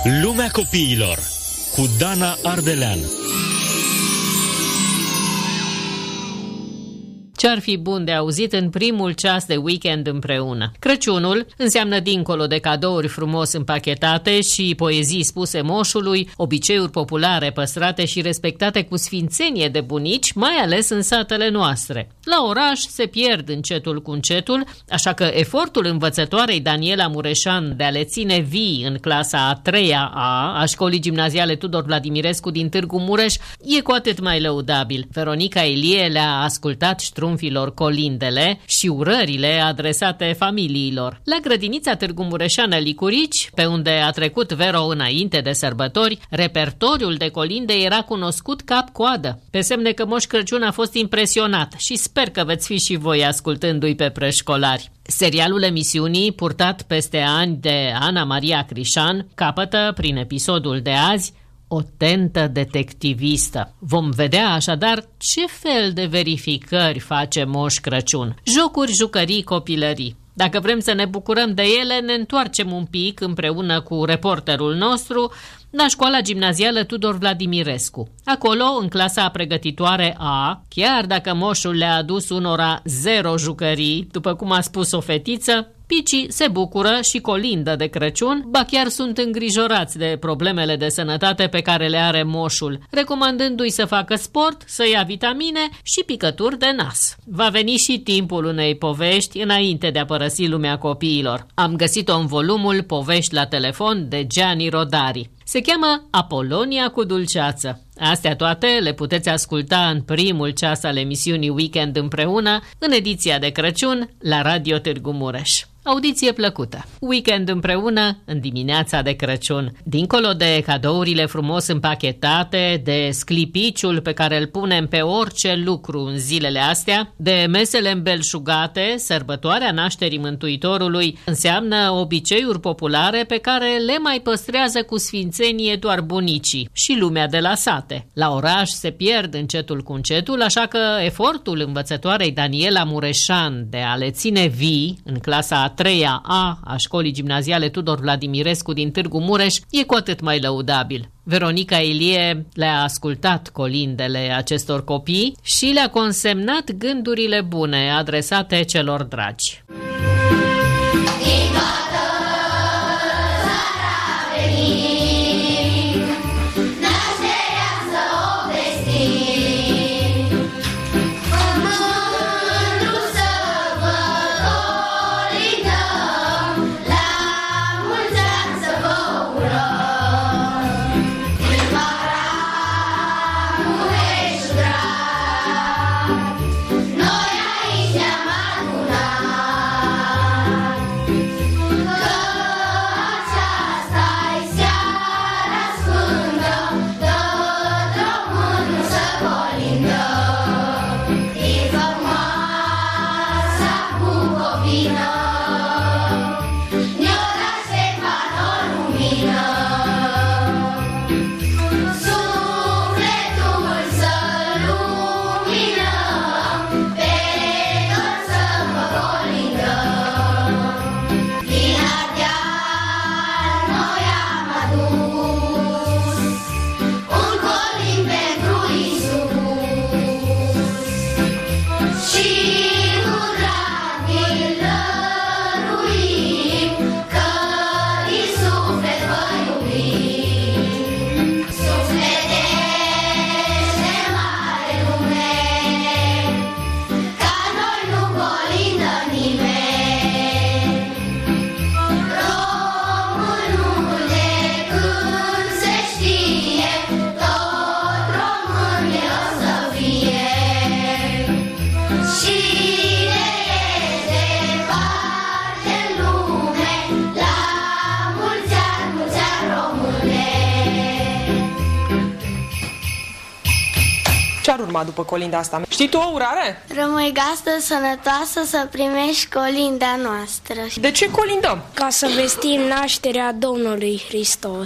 Lumea copiilor cu Dana Ardelean. Ce-ar fi bun de auzit în primul ceas de weekend împreună? Crăciunul înseamnă, dincolo de cadouri frumos împachetate și poezii spuse moșului, obiceiuri populare păstrate și respectate cu sfințenie de bunici, mai ales în satele noastre. La oraș se pierd încetul cu încetul, așa că efortul învățătoarei Daniela Mureșan de a le ține vii în clasa a 3-a a Școlii Gimnaziale Tudor Vladimirescu din Târgu Mureș e cu atât mai lăudabil. Veronica Ilie le-a ascultat ștrumfilor colindele și urările adresate familiilor. La grădinița Târgu Mureșană Licurici, pe unde a trecut Vero înainte de sărbători, repertoriul de colinde era cunoscut cap-coadă, pe semne că Moș Crăciun a fost impresionat și sper că veți fi și voi ascultându-i pe preșcolari. Serialul emisiunii, purtat peste ani de Ana Maria Crișan, capătă, prin episodul de azi, o tentă detectivistă. Vom vedea așadar ce fel de verificări face Moș Crăciun. Jocuri, jucării, copilării. Dacă vrem să ne bucurăm de ele, ne întoarcem un pic împreună cu reporterul nostru la Școala Gimnazială Tudor Vladimirescu. Acolo, în clasa pregătitoare A, chiar dacă moșul le-a adus unora 0 jucării, după cum a spus o fetiță, picii se bucură și colindă de Crăciun, ba chiar sunt îngrijorați de problemele de sănătate pe care le are moșul, recomandându-i să facă sport, să ia vitamine și picături de nas. Va veni și timpul unei povești înainte de a părăsi lumea copiilor. Am găsit-o în volumul Povești la telefon de Gianni Rodari. Se cheamă Apolonia cu dulceață. Astea toate le puteți asculta în primul ceas al emisiunii Weekend împreună, în ediția de Crăciun, la Radio Târgu Mureș. Audiție plăcută! Weekend împreună în dimineața de Crăciun. Dincolo de cadourile frumos împachetate, de sclipiciul pe care îl punem pe orice lucru în zilele astea, de mesele îmbelșugate, sărbătoarea nașterii Mântuitorului înseamnă obiceiuri populare pe care le mai păstrează cu sfințenie doar bunicii și lumea de la sate. La oraș se pierd încetul cu încetul, așa că efortul învățătoarei Daniela Mureșan de a le ține vii în clasa a 3-a a Școlii Gimnaziale Tudor Vladimirescu din Târgu Mureș e cu atât mai lăudabil. Veronica Ilie le-a ascultat colindele acestor copii și le-a consemnat gândurile bune adresate celor dragi. Ce-ar urma după colinda asta? Știi tu o urare? Rămâi gazdă sănătoasă să primești colinda noastră. De ce colindăm? Ca să vestim nașterea Domnului Hristos.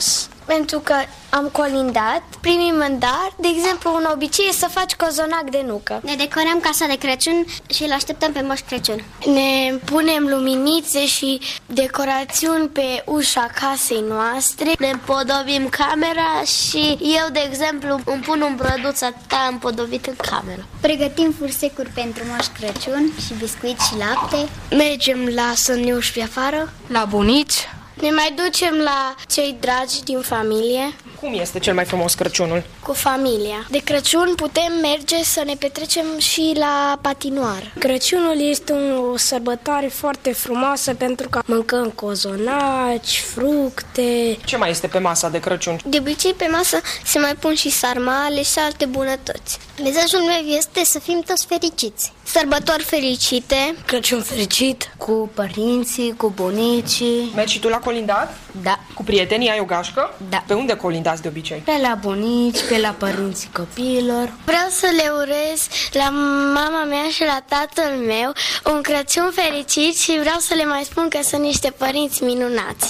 pentru că am colindat. Primim în dar, de exemplu, un obicei e să faci cozonac de nucă. Ne decorăm casa de Crăciun și îl așteptăm pe Moș Crăciun. Ne punem luminițe și decorațiuni pe ușa casei noastre. Ne împodobim camera și eu, de exemplu, îmi pun un brăduț atâta împodobit în cameră. Pregătim fursecuri pentru Moș Crăciun și biscuiți și lapte. Mergem la săniuși pe afară, La bunici. ne mai ducem la cei dragi din familie, Cum este cel mai frumos Crăciunul? cu familia. De Crăciun putem merge să ne petrecem și la patinoar. Crăciunul este o sărbătoare foarte frumoasă pentru că mâncăm cozonaci, fructe. Ce mai este pe masa de Crăciun? De obicei pe masă se mai pun și sarmale și alte bunătăți. Mesajul meu este să fim toți fericiți. Sărbători fericite, Crăciun fericit, Cu părinții, cu bunicii. Mergi și tu la colindat? Da. Cu prietenii ai o gașcă? Da. Pe unde colindați de obicei? Pe la bunici, pe la părinții copiilor. Vreau să le urez la mama mea și la tatăl meu un Crăciun fericit și vreau să le mai spun că sunt niște părinți minunați.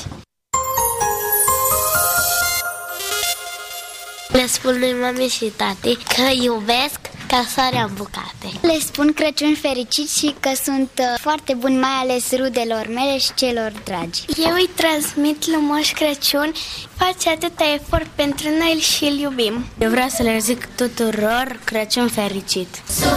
Le spun lui mami și tati că iubesc ca sarea în bucate. Le spun Crăciun fericit și că sunt foarte buni, mai ales rudelor mele și celor dragi. Eu îi transmit lui Moș Crăciun, face atâta efort pentru noi și îl iubim. Eu vreau să le zic tuturor Crăciun fericit.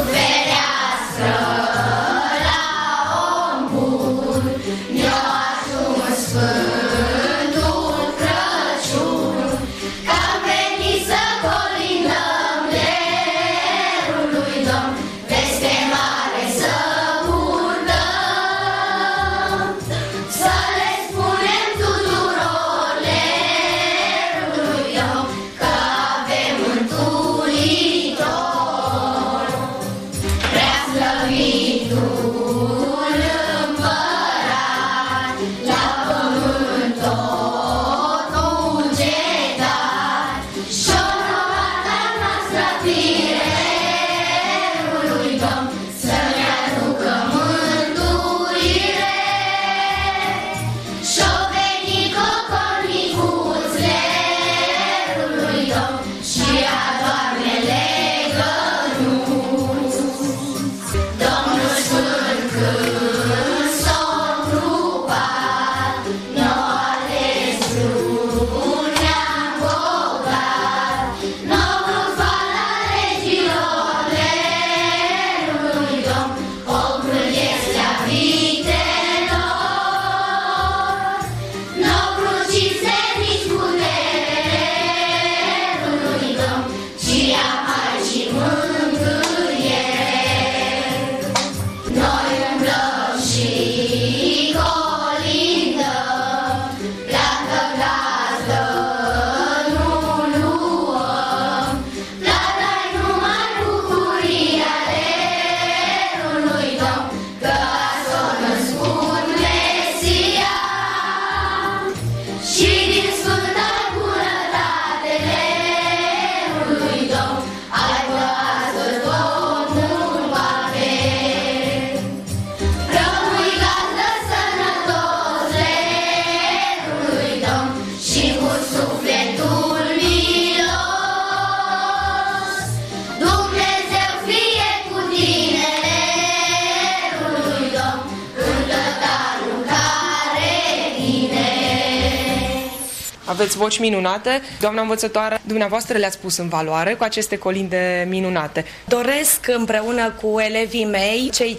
Aveți voci minunate. Doamna învățătoare, dumneavoastră le-ați pus în valoare cu aceste colinde minunate. Doresc împreună cu elevii mei, cei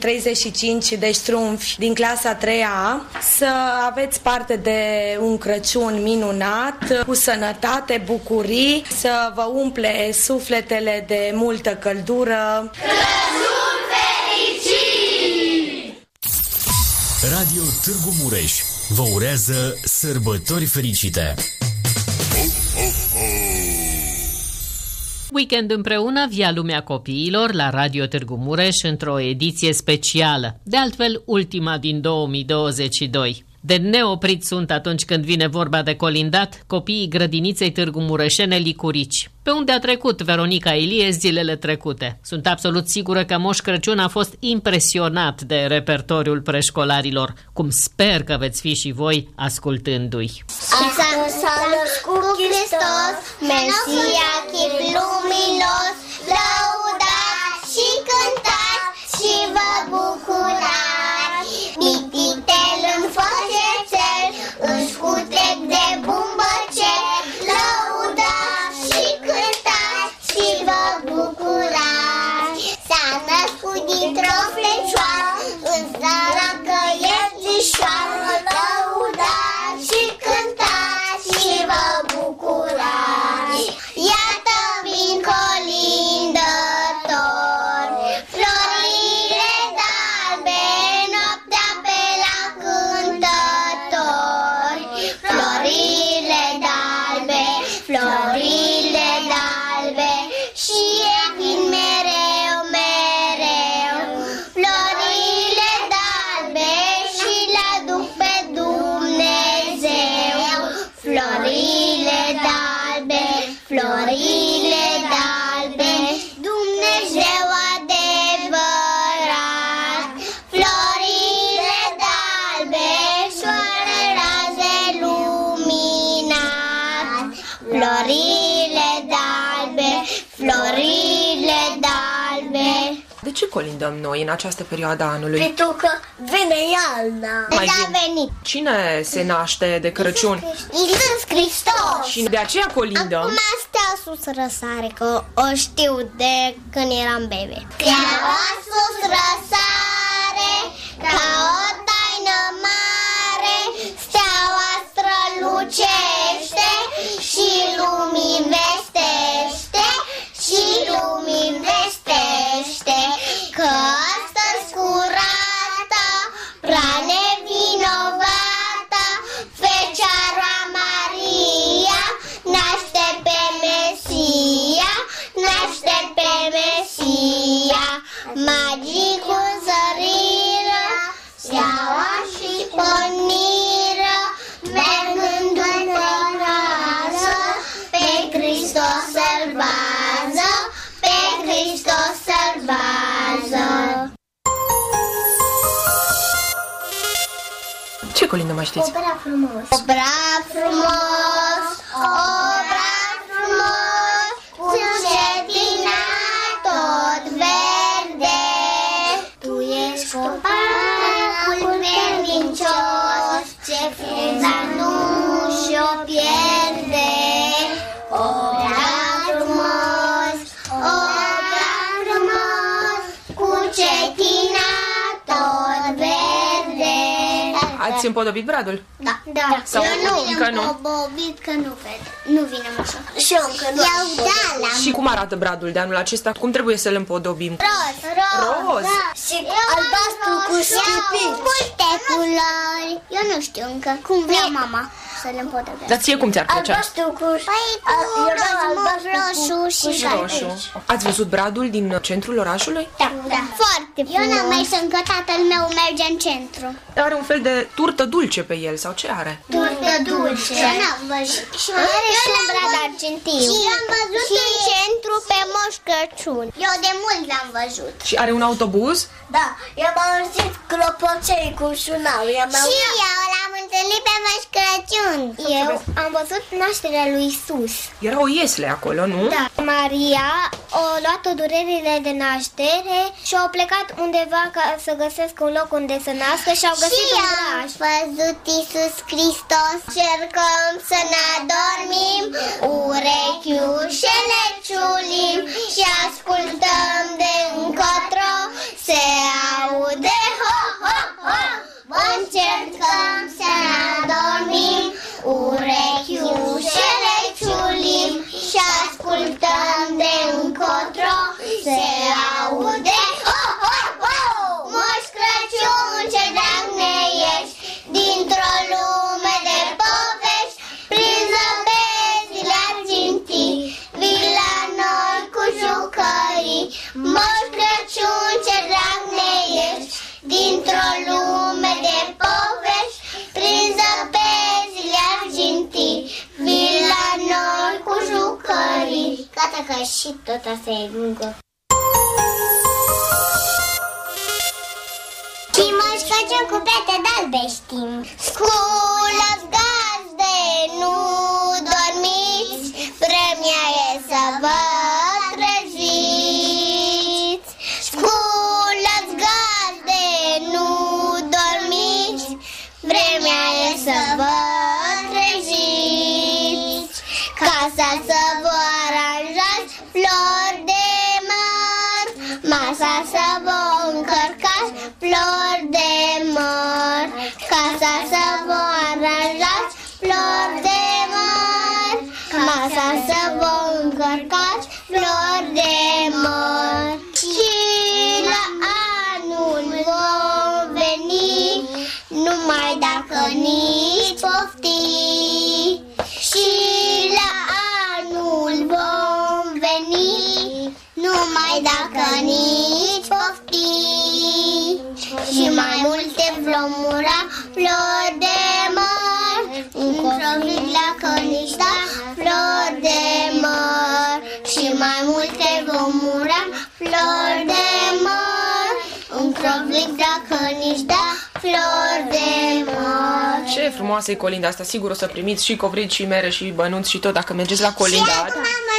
35 de ștrumfi din clasa 3A, să aveți parte de un Crăciun minunat, cu sănătate, bucurii, să vă umple sufletele de multă căldură. Crăciun fericit! Radio Târgu Mureș vă urează sărbători fericite! Weekend împreună via lumea copiilor la Radio Târgu Mureș într-o ediție specială, de altfel ultima din 2022. De neoprit sunt atunci când vine vorba de colindat copiii grădiniței Târgu Mureșene Licurici, pe unde a trecut Veronica Ilie zilele trecute. Sunt absolut sigură că Moș Crăciun a fost impresionat de repertoriul preșcolarilor, cum sper că veți fi și voi ascultându-i. S-a născut Hristos Mesia, chip luminos, lăudați și cântați și vă bucurați. Pititel în făcețel, în scutec de bumbăcel, lăudați și cântați și vă bucurați. S-a născut dintr-o fecioară, în țara căiețișoară, lăudați și cântați și vă bucurați. Iată vin colindători, florile d'albe, noaptea pe la cântători. Florile d'albe, florile d'albe, și ei vin mereu, mereu. Florile d'albe și le aduc pe Dumnezeu. Florile d'albe, florile d'albe, Dumnezeu adevărat. Florile d'albe, soare raze luminat. Florile d'albe, florile d'albe. De ce colindăm noi în această perioadă a anului? Pentru că vine iarna. Mai A venit Cine se naște de Crăciun? Iisus Hristos. Și de aceea colindăm. Acum stea sus răsare, că o știu de când eram bebe. Steaua sus răsare, ca o taină mare, steaua strălucește și lumii vestește, și lumii vestește, că astăzi curată, prea nevinovată, Fecioara Maria naște pe Mesia, naște pe Mesia. Magii cu zăriră, steaua și porniră, mergând după rază, pe Hristos să-l vază, pe Hristos să-l vază. Ce colindă mai știți? Obra frumos, obra frumos, obra frumos, cu cetina tot verde. Tu ești copacul vernincios, ce frunza nu și-o pierde. Obra frumos, obra frumos, cu cetina tot verde. Ați împodobit bradul? Da. Sau Eu nu încă nu? am bobit că nu vede. Nu vine așa. Și eu încă nu. Și cum arată bradul de anul acesta? Cum trebuie să-l împodobim? Roz. Și albastru cu schipi. Multe culori. Eu nu știu încă. Cum vrea mama să le împodobesc. Dar ție cum ți-ar plăcea? Albastru cu roșu și roșu. Ați văzut bradul din centrul orașului? Da. Foarte frumos. Eu n-am mers încă, tatăl meu merge în centru. Are un fel de turtă dulce pe el, sau ce are? Turtă dulce. Eu n-am văzut. Și are și un brad argentin. Și l-am văzut în centru pe Moș Crăciun. Eu de mult l-am văzut. Și are un autobuz? Da, i-am auzit clopoței cu sunau. Și eu l-am întâlnit pe Moș Crăciun. Eu am văzut nașterea lui Isus. Era o iesle acolo, nu? Da. Maria a luat-o durerile de naștere și au plecat undeva ca să găsesc un loc unde să nască și au găsit un braș. Și am văzut Iisus Hristos. Cercăm să ne adormim, urechiușele ciulim și ascultăm de încotro, se aude ho, ho, ho. Încercăm să ne adormim, urechiușele ciulim și ascultăm de încotro, se aude ho, ho, ho. Moș Crăciun, ce drag ne ești, dintr-o lume de povești, prin zăbezile argintii, vii la noi cu jucării. Moș Crăciun, ce drag ne ești, dintr-o lume de povești, prin zăbezile argintii, vii la noi cu jucării. Gata că și tot asta e lungă. Și Moș Crăciun cu pete de-albe știm. Sculă-ți gazde, nu dormiți, vă treziți. Sculați gazde, nu dormiți, vremea e să vă treziți. Casa să vă aranjați, flori de măr, masa să vă încărcați, flori de măr. Casa să vă aranjați, flori de măr, masa să vă încărcați, flori de măr. Și la anul vom veni, numai dacă nici pofti. Și la anul vom veni, numai dacă nici pofti. Și mai multe vom ura, flori de măr, într-o vileacă nici da, flori de măr. Și mai multe vom ura, flori de măr, într-o vileacă nici da, flori de măr. Ce frumoasă e colinda asta, sigur o să primiți și covrici și mere și bănuți și tot dacă mergeți la colindat.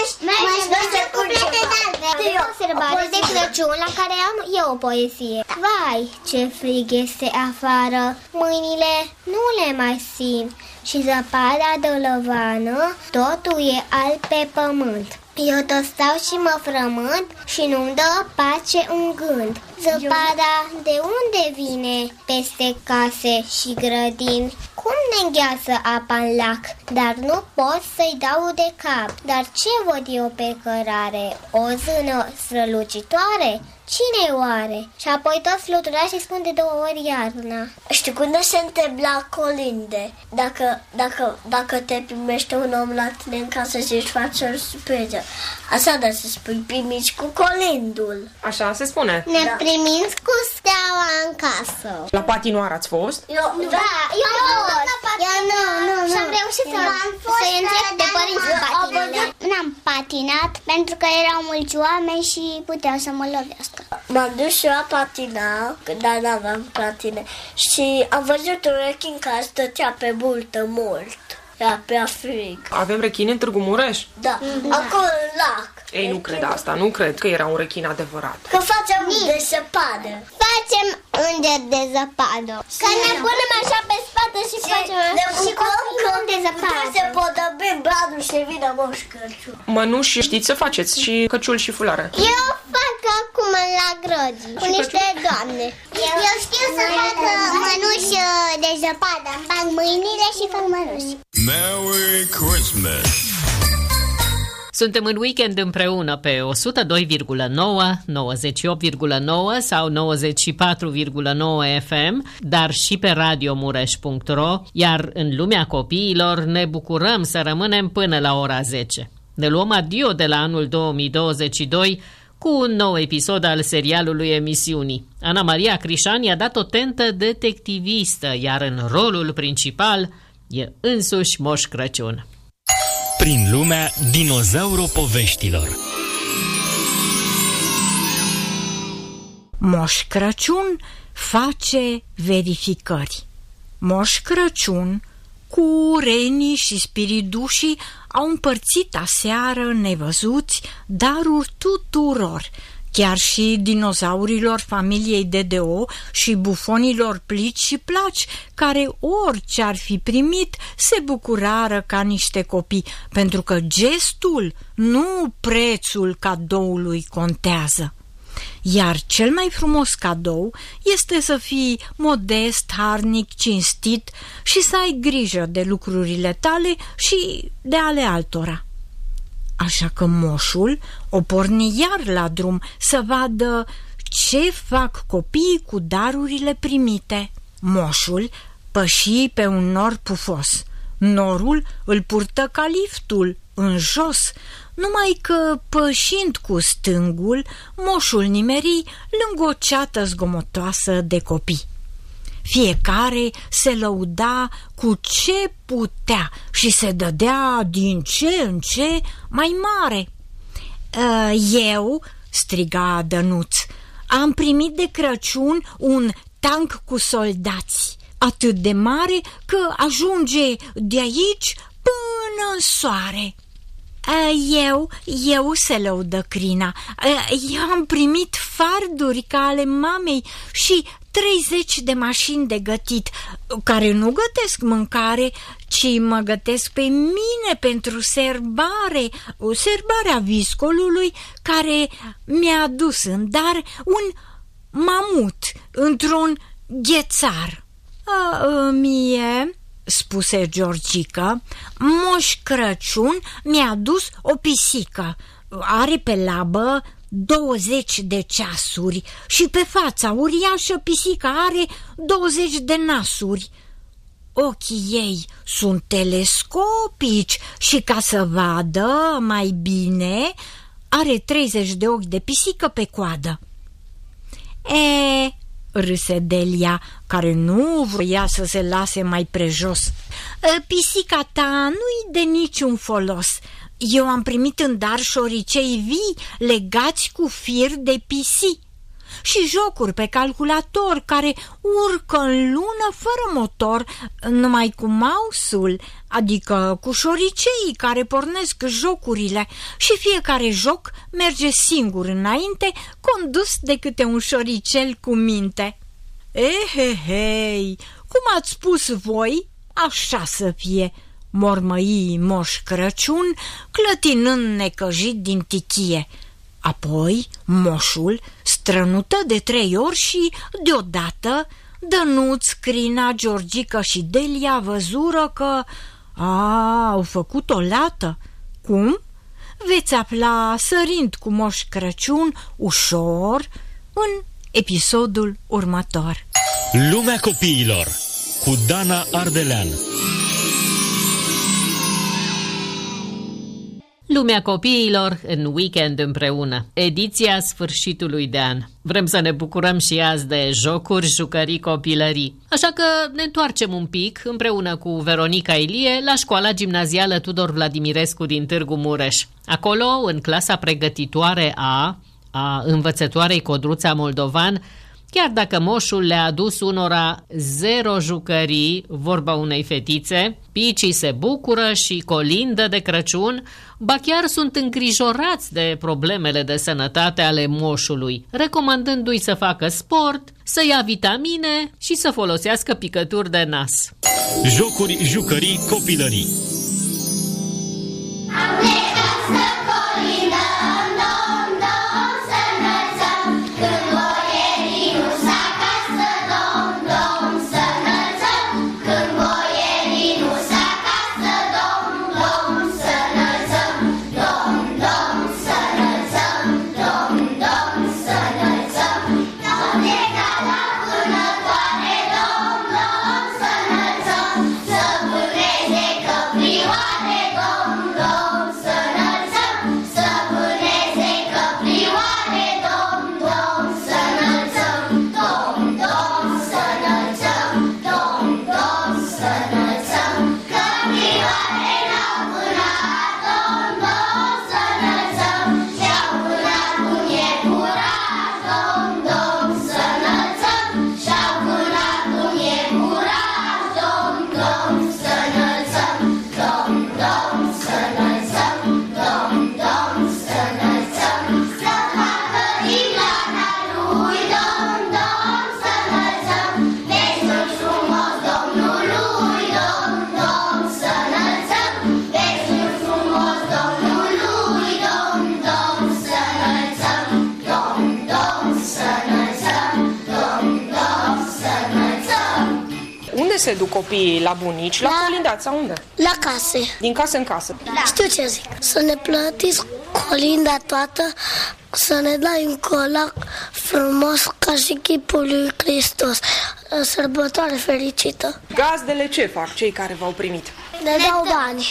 O sărbare de Crăciun la care am eu o poezie. Vai, ce frig este afară, mâinile nu le mai simt și zăpada dolovană, totul e alb pe pământ. Eu tot stau și mă frământ și nu-mi dă pace un gând. Zăpada de unde vine peste case și grădini? Cum ne-ngheață apa în lac, dar nu pot să-i dau de cap. Dar ce văd eu pe cărare? O zână strălucitoare? Cine oare? Și apoi tot flutura și spun de 2 ori iarna. Știi cum se întâmplă la colinde? Dacă te primește un om la tine în casă și își face o surpriză, așa da să spui, primiți cu colindul. Așa se spune. Ne primiți cu steaua în casă. La patinoară ați fost? Eu nu. Și-am reușit să-i întreb de părinți cu patinele. N-am patinat pentru că erau mulți oameni și puteau să mă lovească. M-am dus și eu la patina, dar n-aveam patine. Și am văzut un rechin care stătea pe multă mult. Era prea frig. Avem rechini în Târgu Mureș? Da, acolo în lac. Ei, nu cred asta, nu cred că era un rechin adevărat. Că facem de zăpadă. Facem înger de zăpadă. Că ne punem așa pe spate și facem și cum de zăpadă. Se podobim bradul și vine Moș Crăciun. Mănuși știți să faceți și căciul și fulare. Eu fac acum la grădi cu niște doamne. Eu știu să fac mănuși de zăpadă. Îmi bag mâinile și fac mănuși. Merry Christmas! Suntem în weekend împreună pe 102,9, 98,9 sau 94,9 FM, dar și pe radiomureș.ro, iar în lumea copiilor ne bucurăm să rămânem până la ora 10. Ne luăm adio de la anul 2022 cu un nou episod al serialului emisiunii. Ana Maria Crișan i-a dat o tentă detectivistă, iar în rolul principal e însuși Moș Crăciun. Prin lumea dinozauropoveștilor. Moș Crăciun face verificări. Moș Crăciun cu renii și spiridușii au împărțit aseară nevăzuți daruri tuturor, chiar și dinozaurilor familiei DDO și bufonilor plici și placi, care orice ar fi primit se bucurară ca niște copii, pentru că gestul, nu prețul cadoului contează. Iar cel mai frumos cadou este să fii modest, harnic, cinstit și să ai grijă de lucrurile tale și de ale altora. Așa că moșul o porni iar la drum să vadă ce fac copiii cu darurile primite. Moșul păși pe un nor pufos. Norul îl purtă ca liftul în jos, numai că, pășind cu stângul, moșul nimeri lângă o ceată zgomotoasă de copii. Fiecare se lăuda cu ce putea și se dădea din ce în ce mai mare. Eu, striga Dănuț, am primit de Crăciun un tank cu soldați, atât de mare că ajunge de aici până în soare. Eu se lăudă Crina. Eu am primit farduri ca ale mamei și 30 de mașini de gătit, care nu gătesc mâncare, ci mă gătesc pe mine pentru serbarea viscolului, care mi-a adus în dar un mamut într-un ghețar. Mie, spuse Georgica, Moș Crăciun mi-a adus o pisică. Are pe labă 20 de ceasuri și pe fața uriașă pisica are 20 de nasuri. Ochii ei sunt telescopici și ca să vadă mai bine are 30 de ochi de pisică pe coadă. Râse Delia, care nu voia să se lase mai prejos. Pisica ta nu-i de niciun folos. Eu am primit în dar șoricei vii legați cu fir de pisi și jocuri pe calculator care urcă în lună fără motor, numai cu mouse-ul, adică cu șoriceii care pornesc jocurile, și fiecare joc merge singur înainte, condus de câte un șoricel cu minte. Ehehei, cum ați spus voi, așa să fie, mormăi Moș Crăciun, clătinând necăjit din tichie. Apoi moșul strănută de 3 ori și, deodată, Dănuț, Crina, Georgica și Delia văzură că au făcut o lată. Cum? Veți afla sărind cu Moș Crăciun ușor în episodul următor. Lumea copiilor cu Dana Ardelean. Lumea copiilor în weekend împreună. Ediția sfârșitului de an. Vrem să ne bucurăm și azi de jocuri, jucării, copilării. Așa că ne întoarcem un pic împreună cu Veronica Ilie la școala gimnazială Tudor Vladimirescu din Târgu Mureș. Acolo, în clasa pregătitoare a învățătoarei Codruța Moldovan, chiar dacă moșul le-a adus unora 0 jucării, vorba unei fetițe, picii se bucură și colindă de Crăciun, ba chiar sunt îngrijorați de problemele de sănătate ale moșului, recomandându-i să facă sport, să ia vitamine și să folosească picături de nas. Jocuri, jucării, copilării. Am plecat să colindăm, dom, dom, să înălțăm, când boierii nu s-a casă, dom, dom, să înălțăm, când boierii nu s-a casă, dom, dom, să înălțăm, dom, dom, să înălțăm, dom, dom, să înălțăm. Am plecat la vânătoare, dom, dom, să înălțăm, să vâneze căprioare, dom, dom, să înălțăm, să vâneze căprioare, dom, dom, să înălțăm, dom, dom, să înălțăm, dom, dom, să înălțăm. Căprioare n-au vânat, dom, dom, să înălțăm, și-au vânat un iepuraș, dom, dom, să înălțăm, și-au vânat un iepuraș, dom, dom, să înălțăm, dom, dom, să înălțăm, dom, dom, să înălțăm. Să facă iglana lui, dom, dom, să înălțăm, vesul frumos Domnului, dom, dom, să înălțăm, vesul frumos Domnului, dom, dom, să înălțăm, dom, dom, să înălțăm, dom, dom, să înălțăm. Unde se duc copiii? La bunici? La colindați sau unde? La case. Din casă în casă. Știu ce zic. Să ne plătiți colinda toată, să ne dai un colac frumos ca și chipul lui Hristos. Sărbătoare fericită. Gazdele ce fac cei care v-au primit? Ne dau bani.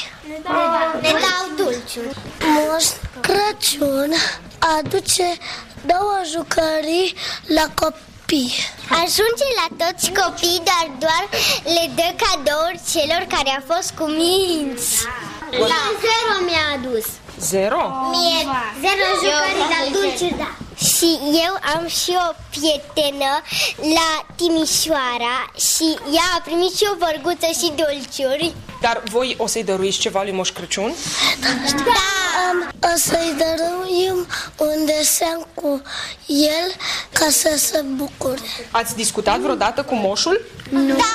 Ne dau dulciuri. Moș Crăciun aduce 2 jucării la copii. Ajunge la toți copiii, doar le dă cadouri celor care au fost cuminți. La 0 mi-a adus. 0? Mie 0 jucării la dulciuri, da. Și eu am și o prietenă la Timișoara și ea a primit și o vărguță și dulciuri. Dar voi o să-i dăruiți ceva lui Moș Crăciun? Da! O să-i dăruim un desen cu el ca să se bucure. Ați discutat vreodată cu moșul? Nu. Da!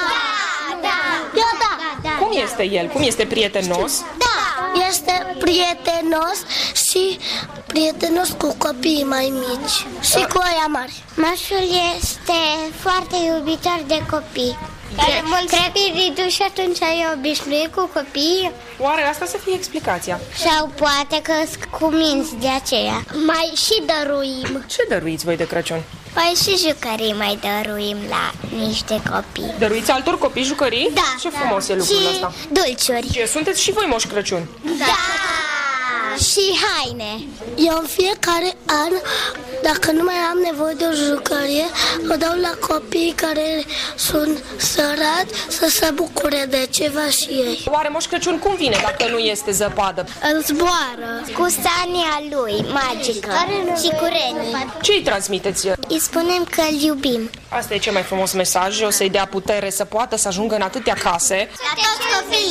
Cum este el? Cum este prietenos? Da! Este prietenos și prietenos cu copiii mai mici și cu aia mari. Moșul este foarte iubitor de copii. Care mulți copii ridici și atunci e obișnuit cu copiii. Oare asta să fie explicația? Sau poate că sunt cuminți de aceea. Mai și dăruim. Ce dăruiți voi de Crăciun? Păi și jucării mai dăruim la niște copii. Dăruiți altor copii jucării? Da. Ce frumos e lucrul ăsta. Dulciuri. Ce, sunteți și voi Moș Crăciun? Da. Și haine. Eu în fiecare an, dacă nu mai am nevoie de o jucărie, o dau la copiii care sunt sărați să se bucure de ceva și ei. Oare Moș Crăciun cum vine dacă nu este zăpadă? Îl zboară. Cu sania lui magică și cu renii. Ce îi transmiteți? Îi spunem că îl iubim. Asta e cel mai frumos mesaj, o să-i dea putere să poată să ajungă în atâtea case. La toți copiii.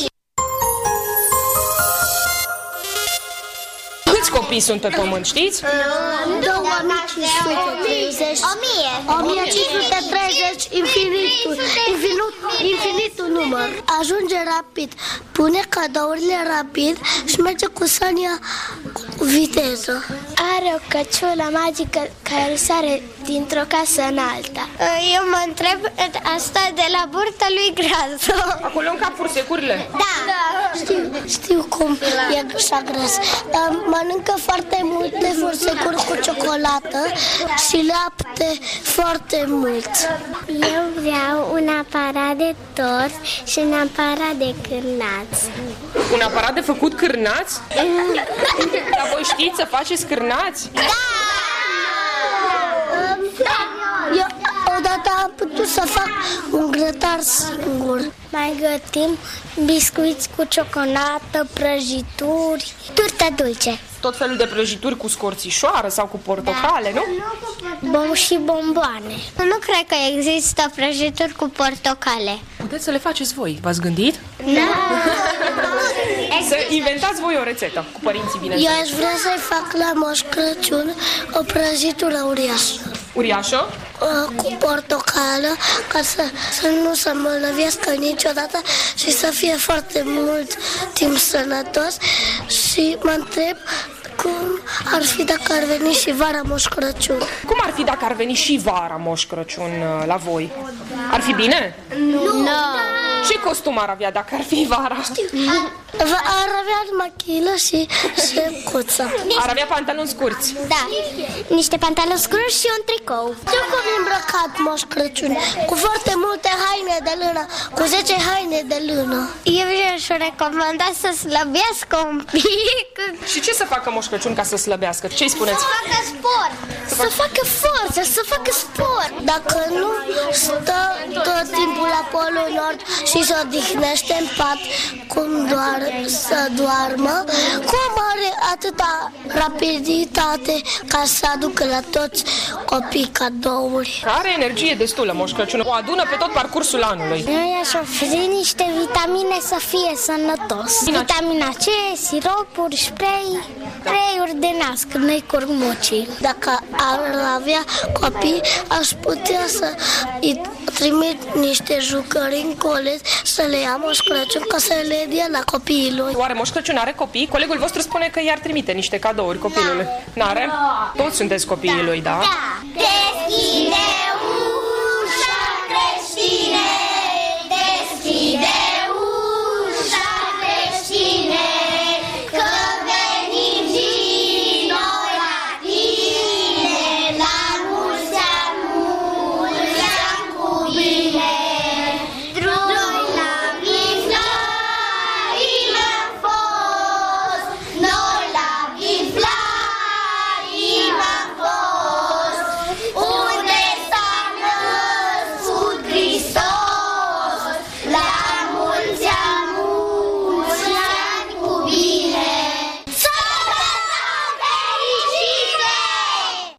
Câți copii sunt pe pământ, știți? 2530. 1530, infinitul număr. Ajunge rapid, pune cadourile rapid și merge cu sania cu viteză. Are o căciulă magică care sare dintr-o casă în alta. Eu mă întreb asta de la burta lui Grazo. Acolo în cap fursecurile? Da. Știu cum e așa gras. Mănâncă foarte multe fursecuri cu ciocolată și lapte foarte mult. Eu vreau un aparat de tort și un aparat de cârnați. Un aparat de făcut cârnați? Dar voi știți să faceți cârnați? Eu odată am putut să fac un grătar singur. Mai gătim biscuiți cu ciocolată, prăjituri, turtă dulce. Tot felul de prăjituri cu scorțișoară sau cu portocale, nu? Și bomboane. Nu cred că există prăjituri cu portocale. Puteți să le faceți voi, v-ați gândit? Da. Să inventați voi o rețetă cu părinții, bine. Eu aș vrea să-i fac la Moș Crăciun o prăjitură uriașă. Uriașă? Cu portocală, ca să nu se mălăvească niciodată și să fie foarte mult timp sănătos. Și mă întreb cum ar fi dacă ar veni și vara Moș Crăciun. Cum ar fi dacă ar veni și vara Moș Crăciun la voi? Ar fi bine? Nu. Ce costum ar avea dacă ar fi vara? Ar avea machilă și șepcuță. Ar avea pantaloni scurți. Da, niște pantaloni scurți și un tricou. Știu cum e îmbrăcat Moș Crăciun, cu foarte multe haine de lână, cu 10 haine de lână. Eu aș recomanda să slăbească un pic. Și ce să facă Moș Crăciun ca să slăbească? Ce-i spuneți? Să facă sport. Să facă forță, să facă sport. Dacă nu stă tot timpul la Polul Nord și se odihnește în pat, cum doar să doarmă, cum are atâta rapiditate ca să aducă la toți copii cadouri. Are energie destulă Moș Crăciun, o adună pe tot parcursul anului. Eu aș oferi niște vitamine să fie sănătos. Vitamina C, siropuri, spray-uri de nas, când ne-i curmucii. Dacă ar avea copii, aș putea să îi trimit niște jucării în coleț să le ia Moș Crăciun ca să le dea la copiii lui. Oare Moș Crăciun are copii? Colegul vostru spune că i-ar trimite niște cadouri copilului. N-are? Toți sunteți copiii lui, da? Da. Deschide!